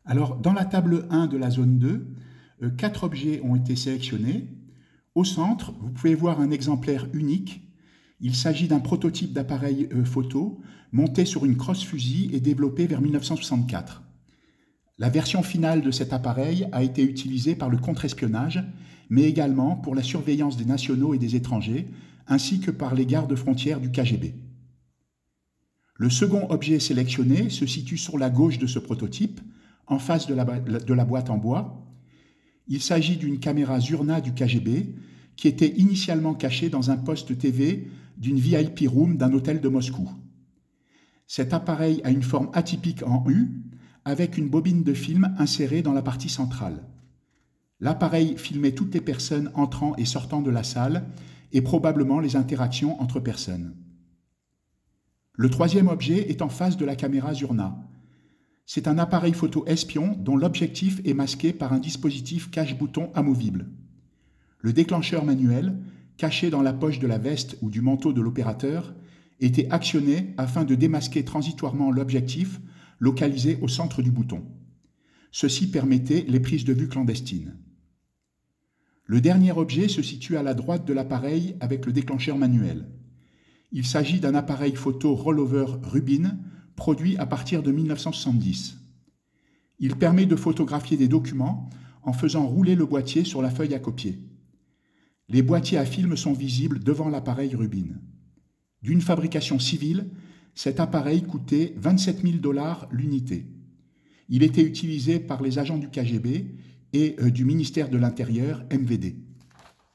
Alors, dans la table 1 de la zone 2, 4 objets ont été sélectionnés. Au centre, vous pouvez voir un exemplaire unique. Il s'agit d'un prototype d'appareil photo monté sur une crosse-fusil et développé vers 1964. La version finale de cet appareil a été utilisée par le contre-espionnage, mais également pour la surveillance des nationaux et des étrangers, ainsi que par les gardes-frontières du KGB. Le second objet sélectionné se situe sur la gauche de ce prototype, en face de la boîte en bois. Il s'agit d'une caméra Zurna du KGB qui était initialement cachée dans un poste TV d'une VIP room d'un hôtel de Moscou. Cet appareil a une forme atypique en U, avec une bobine de film insérée dans la partie centrale. L'appareil filmait toutes les personnes entrant et sortant de la salle et probablement les interactions entre personnes. Le troisième objet est en face de la caméra Zurna. C'est un appareil photo espion dont l'objectif est masqué par un dispositif cache-bouton amovible. Le déclencheur manuel, caché dans la poche de la veste ou du manteau de l'opérateur, était actionné afin de démasquer transitoirement l'objectif localisé au centre du bouton. Ceci permettait les prises de vue clandestines. Le dernier objet se situe à la droite de l'appareil avec le déclencheur manuel. Il s'agit d'un appareil photo rollover Rubin produit à partir de 1970. Il permet de photographier des documents en faisant rouler le boîtier sur la feuille à copier. Les boîtiers à film sont visibles devant l'appareil Rubin. D'une fabrication civile, cet appareil coûtait 27 000 $ l'unité. Il était utilisé par les agents du KGB et du ministère de l'Intérieur, MVD.